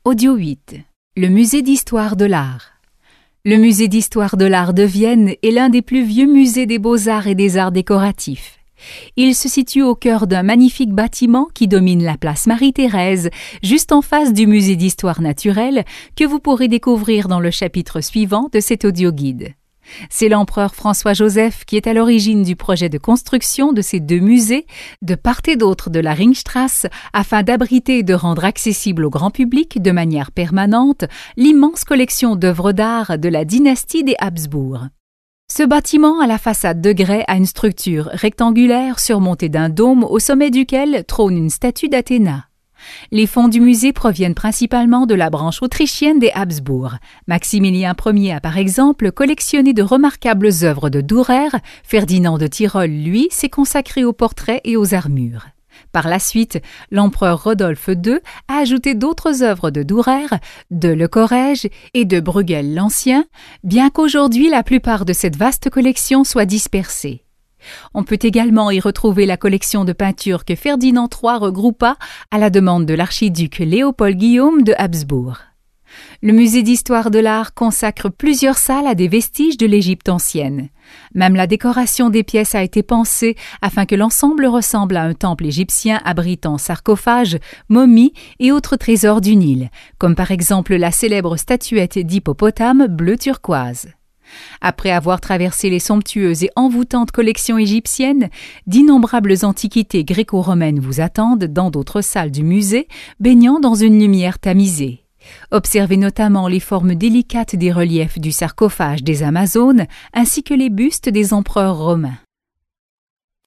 Audio 8. Le musée d'histoire de l'art. Le musée d'histoire de l'art de Vienne est l'un des plus vieux musées des beaux-arts et des arts décoratifs. Il se situe au cœur d'un magnifique bâtiment qui domine la place Marie-Thérèse, juste en face du musée d'histoire naturelle que vous pourrez découvrir dans le chapitre suivant de cet audio-guide. C'est l'empereur François-Joseph qui est à l'origine du projet de construction de ces deux musées, de part et d'autre de la Ringstrasse, afin d'abriter et de rendre accessible au grand public de manière permanente l'immense collection d'œuvres d'art de la dynastie des Habsbourg. Ce bâtiment à la façade de grès a une structure rectangulaire surmontée d'un dôme au sommet duquel trône une statue d'Athéna. Les fonds du musée proviennent principalement de la branche autrichienne des Habsbourg. Maximilien Ier a par exemple collectionné de remarquables œuvres de Dürer. Ferdinand de Tyrol, lui, s'est consacré aux portraits et aux armures. Par la suite, l'empereur Rodolphe II a ajouté d'autres œuvres de Dürer, de Le Corrège et de Bruegel l'Ancien, bien qu'aujourd'hui la plupart de cette vaste collection soit dispersée. On peut également y retrouver la collection de peintures que Ferdinand III regroupa à la demande de l'archiduc Léopold Guillaume de Habsbourg. Le musée d'histoire de l'art consacre plusieurs salles à des vestiges de l'Égypte ancienne. Même la décoration des pièces a été pensée afin que l'ensemble ressemble à un temple égyptien abritant sarcophages, momies et autres trésors du Nil, comme par exemple la célèbre statuette d'hippopotame bleu turquoise. Après avoir traversé les somptueuses et envoûtantes collections égyptiennes, d'innombrables antiquités gréco-romaines vous attendent dans d'autres salles du musée, baignant dans une lumière tamisée. Observez notamment les formes délicates des reliefs du sarcophage des Amazones ainsi que les bustes des empereurs romains.